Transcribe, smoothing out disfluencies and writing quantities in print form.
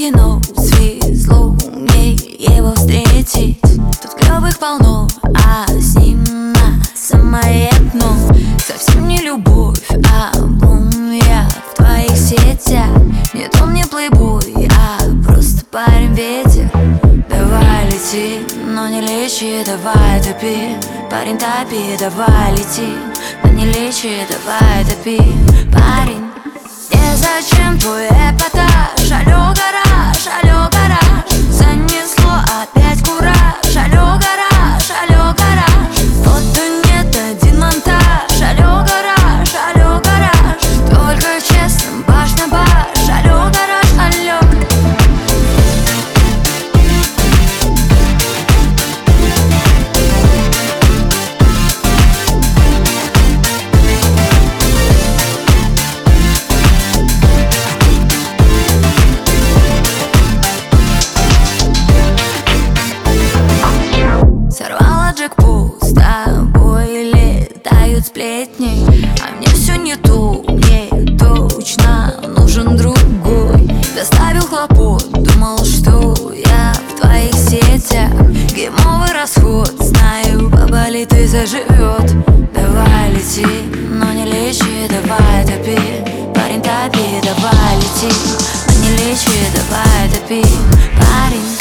суждено свезло мне его встретить. Тут клёвых полно, а с ним на самое дно. Совсем не любовь, а бум. Я в твоих сетях. Нет, он не плейбой, а просто парень ветер. Давай лети, но не лечи, давай топи. Парень топи, давай лети, но не лечи, давай топи. Парень, незачем твой эпатаж. Алло, гараж, алло, гараж. Занесло опять кураж. Алло, гараж, алло, гараж. Фото нет, один монтаж. Алло, гараж, алло, гараж. Только честно, баш на баш. Алло, гараж, алло. Сорвала джекпот, с тобой летают сплетни. А мне все не то, мне точно нужен другой. Доставил хлопот, думал, что я в твоих сетях. Геймовый расход, знаю, поболит и заживет. Давай лети, но не лечи, давай топи. Парень топи, давай лети, но не лечи, давай топи. Парень,